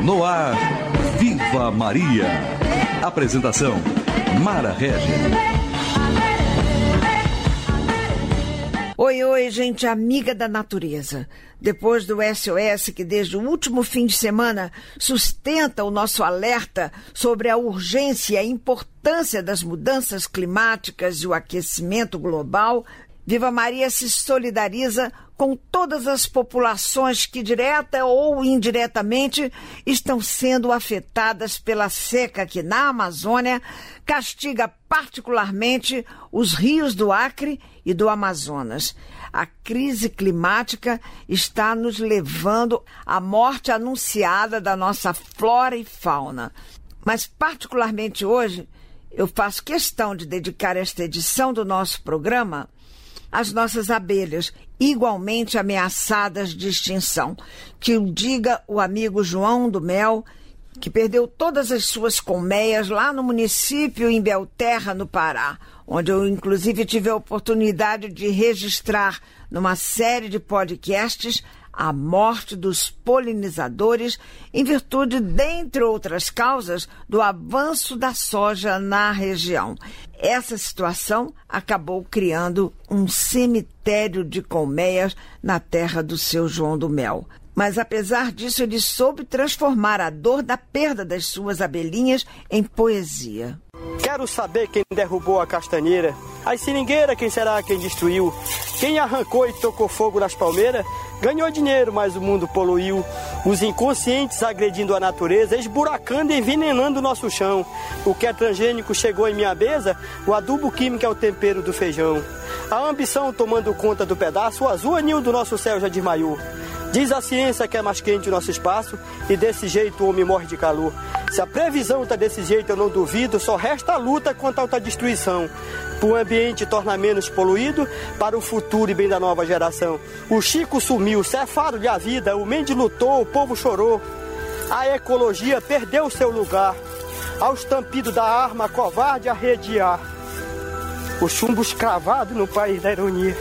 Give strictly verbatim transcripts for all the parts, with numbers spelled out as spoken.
No ar, Viva Maria. Apresentação, Mara Regis. Oi, oi, gente amiga da natureza. Depois do S O S que desde o último fim de semana sustenta o nosso alerta sobre a urgência e a importância das mudanças climáticas e o aquecimento global, Viva Maria se solidariza com todas as populações que, direta ou indiretamente, estão sendo afetadas pela seca que, na Amazônia, castiga particularmente os rios do Acre e do Amazonas. A crise climática está nos levando à morte anunciada da nossa flora e fauna. Mas, particularmente hoje, eu faço questão de dedicar esta edição do nosso programa as nossas abelhas, igualmente ameaçadas de extinção. Que o diga o amigo João do Mel, que perdeu todas as suas colmeias lá no município em Belterra, no Pará, onde eu, inclusive, tive a oportunidade de registrar numa série de podcasts a morte dos polinizadores em virtude, dentre outras causas, do avanço da soja na região. Essa situação acabou criando um cemitério de colmeias na terra do seu João do Mel. Mas, apesar disso, ele soube transformar a dor da perda das suas abelhinhas em poesia. Quero saber quem derrubou a castanheira, as seringueiras quem será quem destruiu, quem arrancou e tocou fogo nas palmeiras, ganhou dinheiro, mas o mundo poluiu, os inconscientes agredindo a natureza, esburacando e envenenando o nosso chão. O que é transgênico chegou em minha mesa, o adubo químico é o tempero do feijão. A ambição tomando conta do pedaço, o azul anil do nosso céu já desmaiou. Diz a ciência que é mais quente o nosso espaço e desse jeito o homem morre de calor. Se a previsão está desse jeito eu não duvido, só resta a luta contra a alta destruição. Para o ambiente tornar menos poluído, para o futuro e bem da nova geração. O Chico sumiu, cefaram-lhe a vida, o Mendes lutou, o povo chorou. A ecologia perdeu seu lugar, ao estampido da arma covarde a rediar. O chumbo escravado no país da ironia.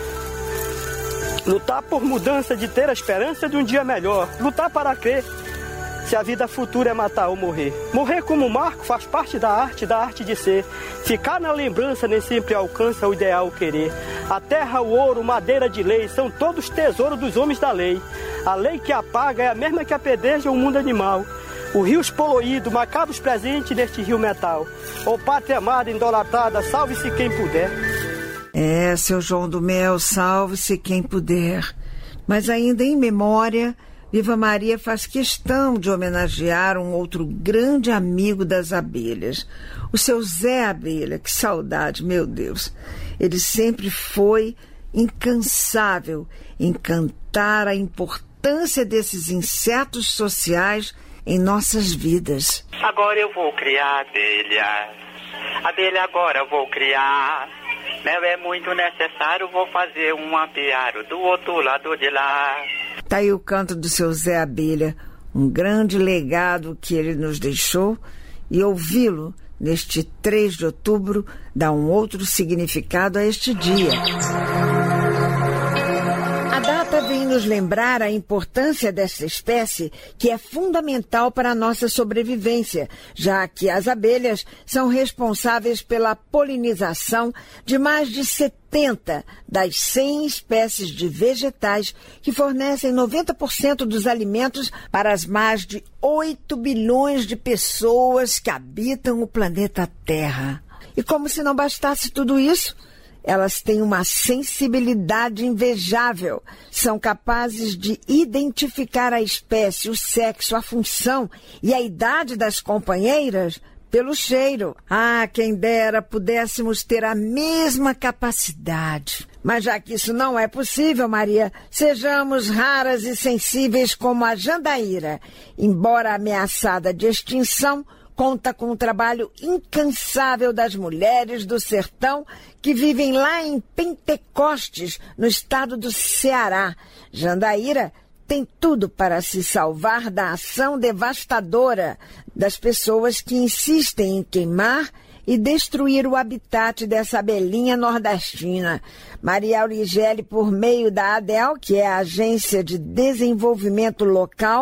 Lutar por mudança, de ter a esperança de um dia melhor. Lutar para crer, se a vida futura é matar ou morrer. Morrer como marco faz parte da arte, da arte de ser. Ficar na lembrança nem sempre alcança o ideal querer. A terra, o ouro, madeira de lei, são todos tesouros dos homens da lei. A lei que apaga é a mesma que apedreja o mundo animal. O rios poluído, macabros presentes neste rio metal. Ô pátria amada, idolatrada, salve-se quem puder. É, seu João do Mel, salve-se quem puder. Mas ainda em memória, Viva Maria faz questão de homenagear um outro grande amigo das abelhas, o seu Zé Abelha. Que saudade, meu Deus. Ele sempre foi incansável em cantar a importância desses insetos sociais em nossas vidas. Agora eu vou criar abelha, abelha agora eu vou criar. Mel é muito necessário, vou fazer um apiário do outro lado de lá. Tá aí o canto do seu Zé Abelha, um grande legado que ele nos deixou, e ouvi-lo neste três de outubro dá um outro significado a este dia. A data vem nos lembrar a importância dessa espécie, que é fundamental para a nossa sobrevivência, já que as abelhas são responsáveis pela polinização de mais de setenta das cem espécies de vegetais que fornecem noventa por cento dos alimentos para as mais de oito bilhões de pessoas que habitam o planeta Terra. E como se não bastasse tudo isso, elas têm uma sensibilidade invejável. São capazes de identificar a espécie, o sexo, a função e a idade das companheiras pelo cheiro. Ah, quem dera pudéssemos ter a mesma capacidade. Mas já que isso não é possível, Maria, sejamos raras e sensíveis como a jandaíra. Embora ameaçada de extinção, conta com o trabalho incansável das mulheres do sertão que vivem lá em Pentecostes, no estado do Ceará. Jandaíra tem tudo para se salvar da ação devastadora das pessoas que insistem em queimar e destruir o habitat dessa abelhinha nordestina. Maria Aurigeli, por meio da ADEL, que é a Agência de Desenvolvimento Local,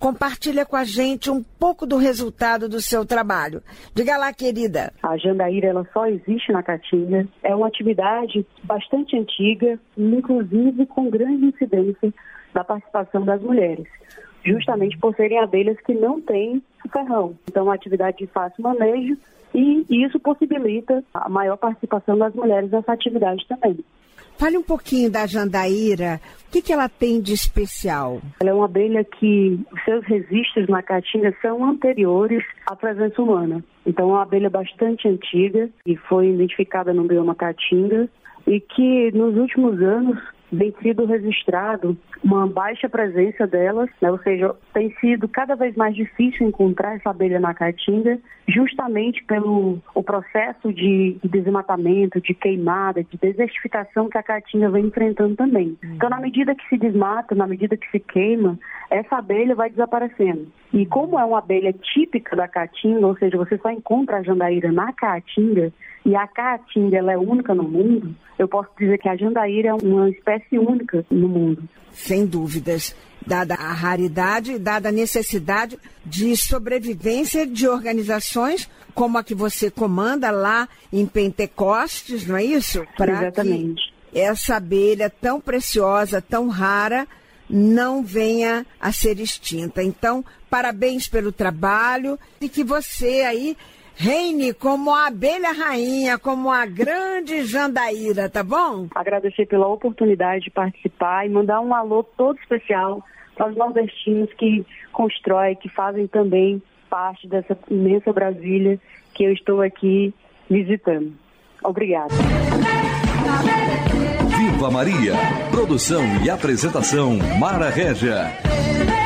compartilha com a gente um pouco do resultado do seu trabalho. Diga lá, querida. A jandaíra, ela só existe na Caatinga. É uma atividade bastante antiga, inclusive com grande incidência da participação das mulheres, justamente por serem abelhas que não têm ferrão. Então, é uma atividade de fácil manejo e isso possibilita a maior participação das mulheres nessa atividade também. Fale um pouquinho da jandaíra. O que, que ela tem de especial? Ela é uma abelha que os seus registros na Caatinga são anteriores à presença humana. Então, é uma abelha bastante antiga e foi identificada no bioma Caatinga e que nos últimos anos vem sido registrado uma baixa presença delas, né? Ou seja, tem sido cada vez mais difícil encontrar essa abelha na Caatinga, justamente pelo o processo de desmatamento, de queimada, de desertificação que a Caatinga vem enfrentando também. Uhum. Então, na medida que se desmata, na medida que se queima, essa abelha vai desaparecendo. E como é uma abelha típica da Caatinga, ou seja, você só encontra a jandaíra na Caatinga, e a Caatinga ela é única no mundo, eu posso dizer que a jandaíra é uma espécie única no mundo. Sem dúvidas, dada a raridade e dada a necessidade de sobrevivência de organizações como a que você comanda lá em Pentecostes, não é isso? Pra Exatamente. Que essa abelha tão preciosa, tão rara, não venha a ser extinta. Então, parabéns pelo trabalho e que você aí reine como a abelha rainha, como a grande jandaíra, tá bom? Agradecer pela oportunidade de participar e mandar um alô todo especial para os nordestinos que constroem, que fazem também parte dessa imensa Brasília que eu estou aqui visitando. Obrigada. Viva Maria! Produção e apresentação Mara Régia.